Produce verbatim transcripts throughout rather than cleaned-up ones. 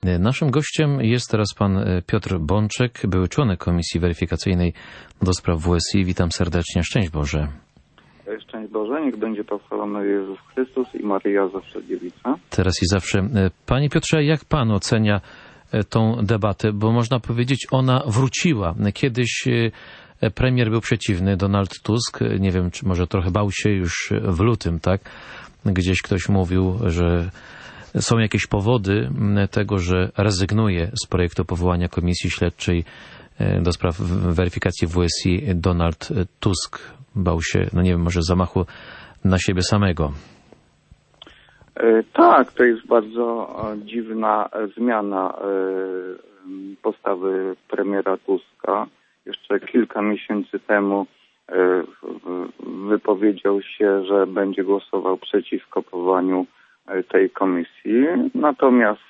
Naszym gościem jest teraz pan Piotr Bączek, były członek Komisji Weryfikacyjnej do spraw W S I. Witam serdecznie. Szczęść Boże. Szczęść Boże, niech będzie pochwalony Jezus Chrystus i Maryja zawsze dziewica. Teraz i zawsze. Panie Piotrze, jak pan ocenia tą debatę? Bo można powiedzieć, ona wróciła. Kiedyś premier był przeciwny, Donald Tusk. Nie wiem, czy może trochę bał się już w lutym, tak? Gdzieś ktoś mówił, że są jakieś powody tego, że rezygnuje z projektu powołania Komisji Śledczej do spraw weryfikacji W S I Donald Tusk. Bał się, no nie wiem, może zamachu na siebie samego. Tak, to jest bardzo dziwna zmiana postawy premiera Tuska. Jeszcze kilka miesięcy temu wypowiedział się, że będzie głosował przeciwko powołaniu tej komisji. Natomiast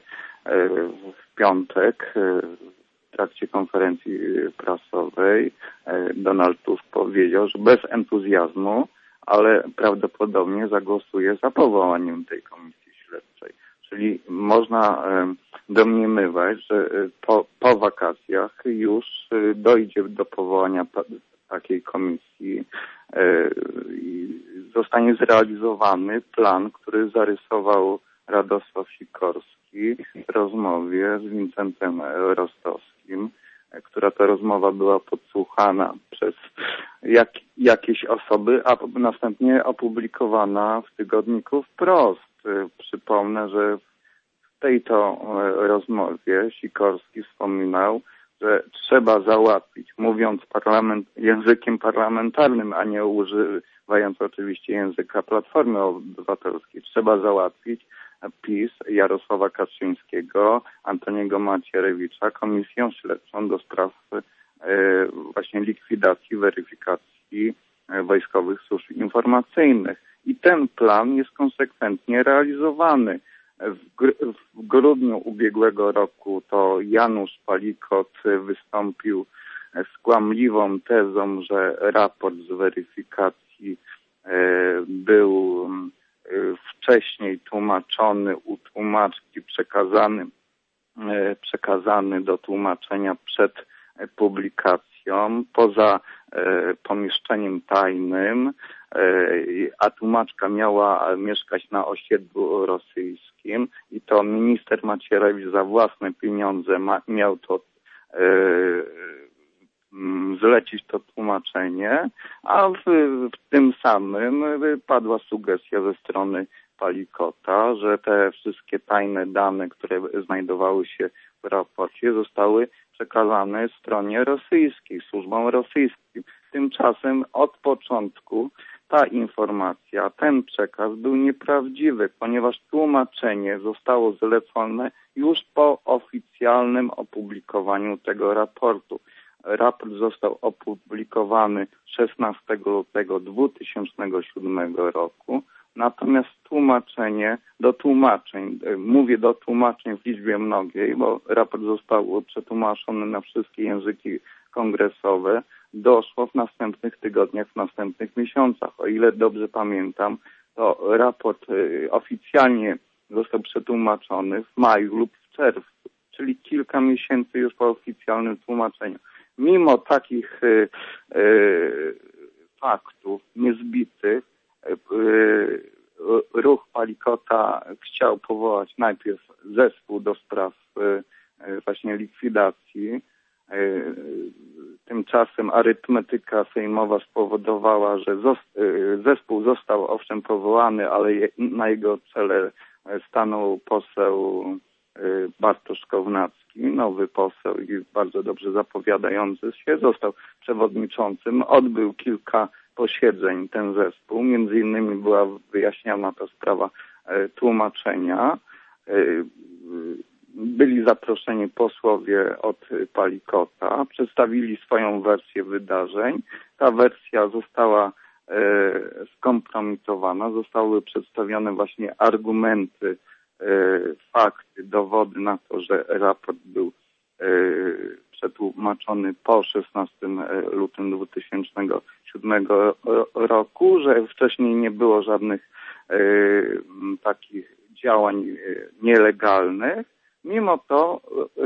w piątek w trakcie konferencji prasowej Donald Tusk powiedział, że bez entuzjazmu, ale prawdopodobnie zagłosuje za powołaniem tej komisji śledczej. Czyli można domniemywać, że po, po wakacjach już dojdzie do powołania takiej komisji i zostanie zrealizowany plan, który zarysował Radosław Sikorski w rozmowie z Wincentem Rostowskim, która to rozmowa była podsłuchana przez jak, jakieś osoby, a następnie opublikowana w tygodniku Wprost. Przypomnę, że w tej to rozmowie Sikorski wspominał, że trzeba załatwić, mówiąc parlament, językiem parlamentarnym, a nie używając oczywiście języka Platformy Obywatelskiej, trzeba załatwić PiS, Jarosława Kaczyńskiego, Antoniego Macierewicza komisją śledczą do spraw e, właśnie likwidacji, weryfikacji e, wojskowych służb informacyjnych. I ten plan jest konsekwentnie realizowany. W, gr- w grudniu ubiegłego roku to Janusz Palikot wystąpił z kłamliwą tezą, że raport z weryfikacji e, był wcześniej tłumaczony u tłumaczki, przekazany, przekazany do tłumaczenia przed publikacją, poza pomieszczeniem tajnym, a tłumaczka miała mieszkać na osiedlu rosyjskim i to minister Macierewicz za własne pieniądze ma, miał to zlecić to tłumaczenie, a w, w tym samym padła sugestia ze strony Palikota, że te wszystkie tajne dane, które znajdowały się w raporcie, zostały przekazane stronie rosyjskiej, służbom rosyjskim. Tymczasem od początku ta informacja, ten przekaz był nieprawdziwy, ponieważ tłumaczenie zostało zlecone już po oficjalnym opublikowaniu tego raportu. Raport został opublikowany szesnastego lutego dwa tysiące siódmego roku, natomiast tłumaczenie do tłumaczeń, mówię do tłumaczeń w liczbie mnogiej, bo raport został przetłumaczony na wszystkie języki kongresowe, doszło w następnych tygodniach, w następnych miesiącach. O ile dobrze pamiętam, to raport oficjalnie został przetłumaczony w maju lub w czerwcu, czyli kilka miesięcy już po oficjalnym tłumaczeniu. Mimo takich y, y, faktów niezbitych, y, ruch Palikota chciał powołać najpierw zespół do spraw y, właśnie likwidacji. Y, tymczasem arytmetyka sejmowa spowodowała, że zos- y, zespół został owszem powołany, ale je, na jego czele stanął poseł Bartosz Kownacki, nowy poseł i bardzo dobrze zapowiadający się, został przewodniczącym, odbył kilka posiedzeń ten zespół, między innymi była wyjaśniana ta sprawa tłumaczenia. Byli zaproszeni posłowie od Palikota, przedstawili swoją wersję wydarzeń. Ta wersja została skompromitowana, zostały przedstawione właśnie argumenty, fakty, dowody na to, że raport był przetłumaczony po szesnastego lutego dwa tysiące siódmego roku, że wcześniej nie było żadnych takich działań nielegalnych. Mimo to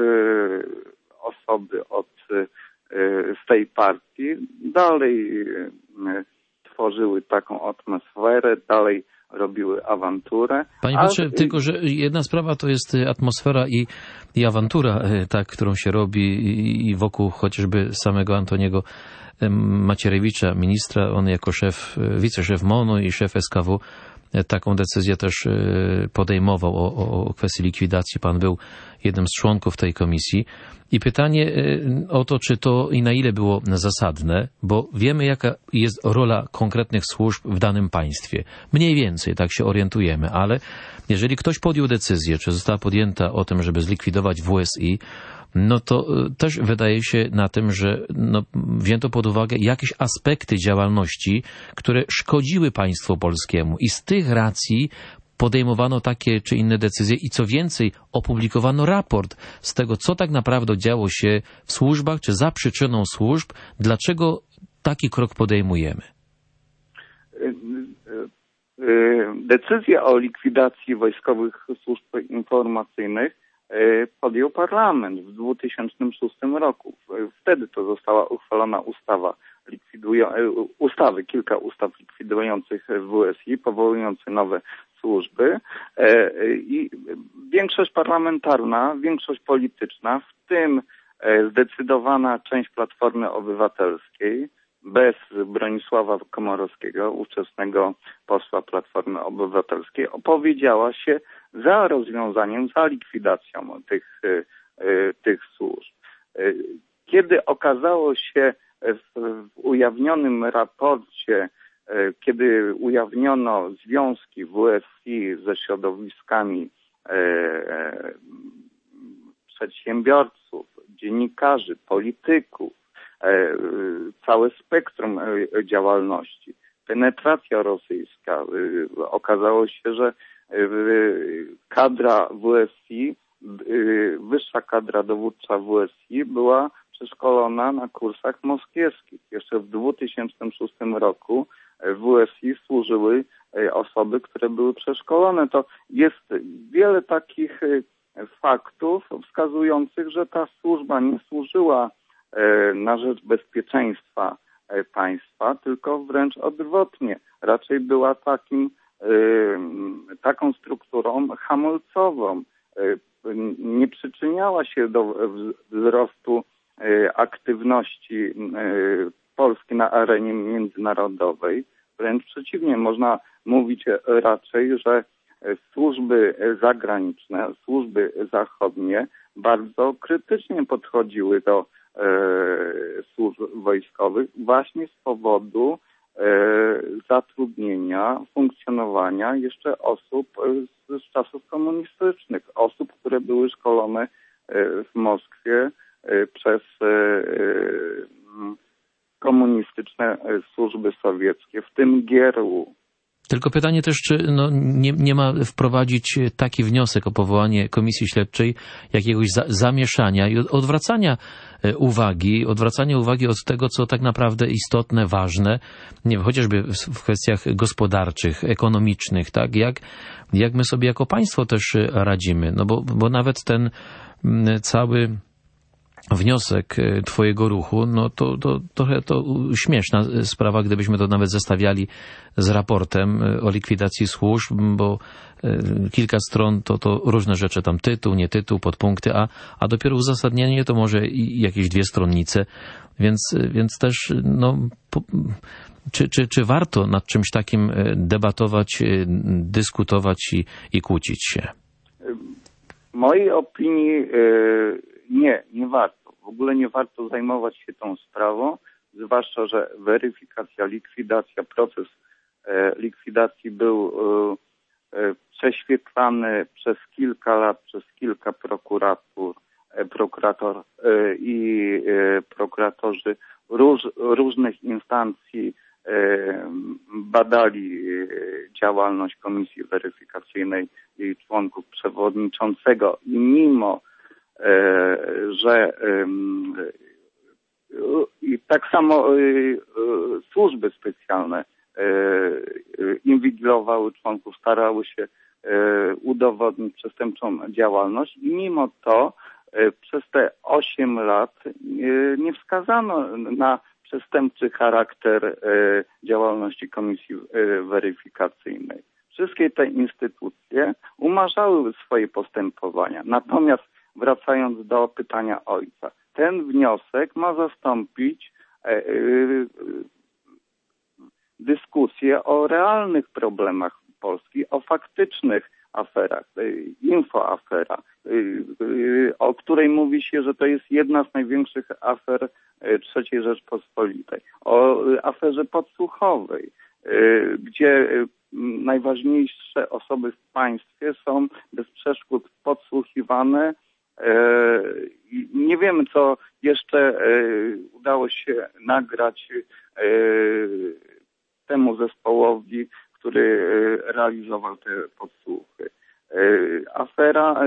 osoby od, z tej partii dalej tworzyły taką atmosferę, dalej robiły awanturę. Panie Piotrze, a... tylko że jedna sprawa to jest atmosfera i, i awantura, tak, którą się robi i, i wokół chociażby samego Antoniego Macierewicza, ministra. On jako szef, wiceszef M O N-u i szef S K W taką decyzję też podejmował o, o kwestii likwidacji. Pan był jednym z członków tej komisji. I pytanie o to, czy to i na ile było zasadne, bo wiemy, jaka jest rola konkretnych służb w danym państwie. Mniej więcej tak się orientujemy, ale jeżeli ktoś podjął decyzję, czy została podjęta o tym, żeby zlikwidować W S I, no to też wydaje się na tym, że no, wzięto pod uwagę jakieś aspekty działalności, które szkodziły państwu polskiemu i z tych racji podejmowano takie czy inne decyzje i co więcej, opublikowano raport z tego, co tak naprawdę działo się w służbach, czy za przyczyną służb, dlaczego taki krok podejmujemy. Decyzja o likwidacji wojskowych służb informacyjnych podjął parlament w dwa tysiące szóstym roku. Wtedy to została uchwalona ustawa, likwidują, ustawy, kilka ustaw likwidujących W S I, powołujących nowe służby i większość parlamentarna, większość polityczna, w tym zdecydowana część Platformy Obywatelskiej, bez Bronisława Komorowskiego, ówczesnego posła Platformy Obywatelskiej, opowiedziała się za rozwiązaniem, za likwidacją tych, tych służb. Kiedy okazało się w, w ujawnionym raporcie, kiedy ujawniono związki W S I ze środowiskami przedsiębiorców, dziennikarzy, polityków, całe spektrum działalności, penetracja rosyjska, okazało się, że kadra W S I, wyższa kadra dowódcza W S I była przeszkolona na kursach moskiewskich. Jeszcze w dwa tysiące szóstym roku w W S I służyły osoby, które były przeszkolone. To jest wiele takich faktów wskazujących, że ta służba nie służyła na rzecz bezpieczeństwa państwa, tylko wręcz odwrotnie. Raczej była takim, taką strukturą hamulcową. Nie przyczyniała się do wzrostu aktywności Polski na arenie międzynarodowej. Wręcz przeciwnie, można mówić raczej, że służby zagraniczne, służby zachodnie bardzo krytycznie podchodziły do służb wojskowych właśnie z powodu zatrudnienia, funkcjonowania jeszcze osób z, z czasów komunistycznych, osób, które były szkolone w Moskwie przez komunistyczne służby sowieckie, w tym G R U. Tylko pytanie też, czy no, nie, nie ma wprowadzić taki wniosek o powołanie komisji śledczej, jakiegoś za, zamieszania i odwracania uwagi, odwracania uwagi od tego, co tak naprawdę istotne, ważne, nie wiem, chociażby w kwestiach gospodarczych, ekonomicznych, tak, jak, jak my sobie jako państwo też radzimy, no bo, bo nawet ten cały wniosek twojego ruchu, no to, to trochę to śmieszna sprawa, gdybyśmy to nawet zestawiali z raportem o likwidacji służb, bo kilka stron to, to różne rzeczy, tam tytuł, nie tytuł, podpunkty, a, a dopiero uzasadnienie to może i jakieś dwie stronnice, więc, więc też no, po, czy, czy, czy warto nad czymś takim debatować, dyskutować i, i kłócić się? W mojej opinii yy... Nie, nie warto. W ogóle nie warto zajmować się tą sprawą, zwłaszcza, że weryfikacja, likwidacja, proces e, likwidacji był e, prześwietlany przez kilka lat, przez kilka prokuratur, e, prokurator e, i e, prokuratorzy róż, różnych instancji e, badali e, działalność Komisji Weryfikacyjnej, jej członków, przewodniczącego i mimo że i tak samo służby specjalne inwigilowały członków, starały się udowodnić przestępczą działalność i mimo to przez te osiem lat nie wskazano na przestępczy charakter działalności komisji weryfikacyjnej. Wszystkie te instytucje umarzały swoje postępowania. Natomiast wracając do pytania ojca, ten wniosek ma zastąpić dyskusję o realnych problemach Polski, o faktycznych aferach, infoafera, o której mówi się, że to jest jedna z największych afer trzeciej Rzeczpospolitej, o aferze podsłuchowej, gdzie najważniejsze osoby w państwie są bez przeszkód podsłuchiwane. Nie wiemy, co jeszcze udało się nagrać temu zespołowi, który realizował te podsłuchy. Afera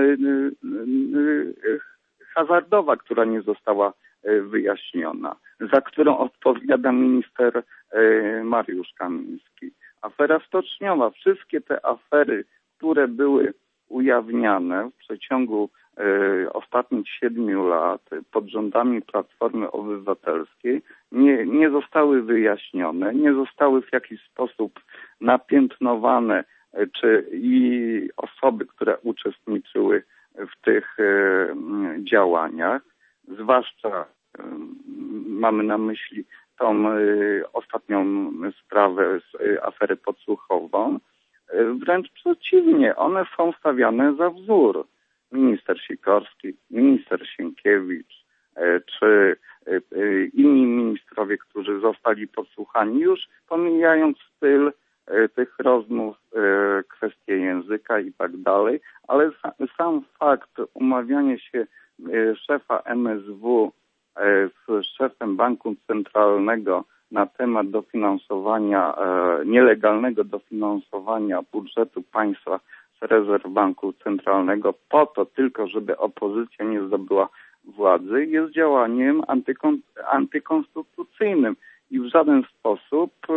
hazardowa, która nie została wyjaśniona, za którą odpowiada minister Mariusz Kamiński. Afera stoczniowa. Wszystkie te afery, które były ujawniane w przeciągu ostatnich siedmiu lat pod rządami Platformy Obywatelskiej nie, nie zostały wyjaśnione, nie zostały w jakiś sposób napiętnowane, czy i osoby, które uczestniczyły w tych działaniach, zwłaszcza mamy na myśli tą ostatnią sprawę z afery podsłuchową. Wręcz przeciwnie, one są stawiane za wzór. Minister Sikorski, minister Sienkiewicz, czy inni ministrowie, którzy zostali podsłuchani, już pomijając styl tych rozmów, kwestie języka i tak dalej, ale sam fakt umawiania się szefa M S W z szefem Banku Centralnego na temat dofinansowania, nielegalnego dofinansowania budżetu państwa z rezerw Banku Centralnego po to tylko, żeby opozycja nie zdobyła władzy, jest działaniem antykon- antykonstytucyjnym i w żaden sposób e,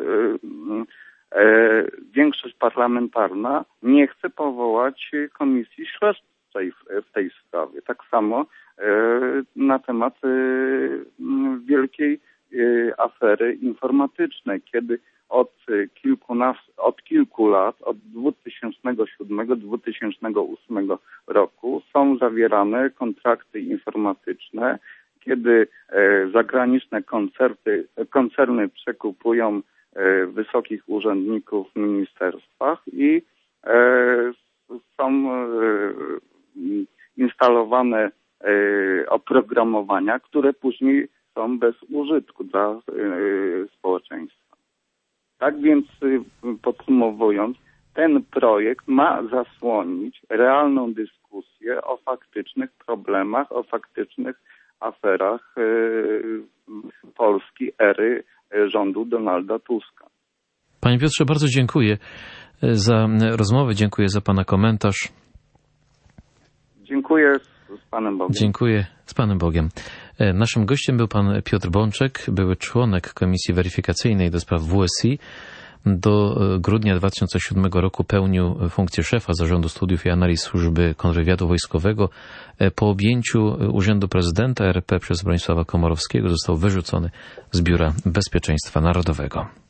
e, większość parlamentarna nie chce powołać komisji śledczej w, w tej sprawie. Tak samo e, na temat e, wielkiej e, afery informatycznej, kiedy od kilkunastu, od kilku lat, od dwa tysiące siódmego do dwa tysiące ósmego roku są zawierane kontrakty informatyczne, kiedy e, zagraniczne koncerty, koncerny przekupują e, wysokich urzędników w ministerstwach i e, są e, instalowane e, oprogramowania, które później są bez użytku dla e, społeczeństwa. Tak więc podsumowując, ten projekt ma zasłonić realną dyskusję o faktycznych problemach, o faktycznych aferach Polski ery rządu Donalda Tuska. Panie Piotrze, bardzo dziękuję za rozmowę, dziękuję za Pana komentarz. Dziękuję. Z Panem Bogiem. Dziękuję. Z Panem Bogiem. Naszym gościem był pan Piotr Bączek, były członek Komisji Weryfikacyjnej do spraw W S I. Do grudnia dwa tysiące siódmego roku pełnił funkcję szefa Zarządu Studiów i Analiz Służby Kontrwywiadu Wojskowego. Po objęciu Urzędu Prezydenta R P przez Bronisława Komorowskiego został wyrzucony z Biura Bezpieczeństwa Narodowego.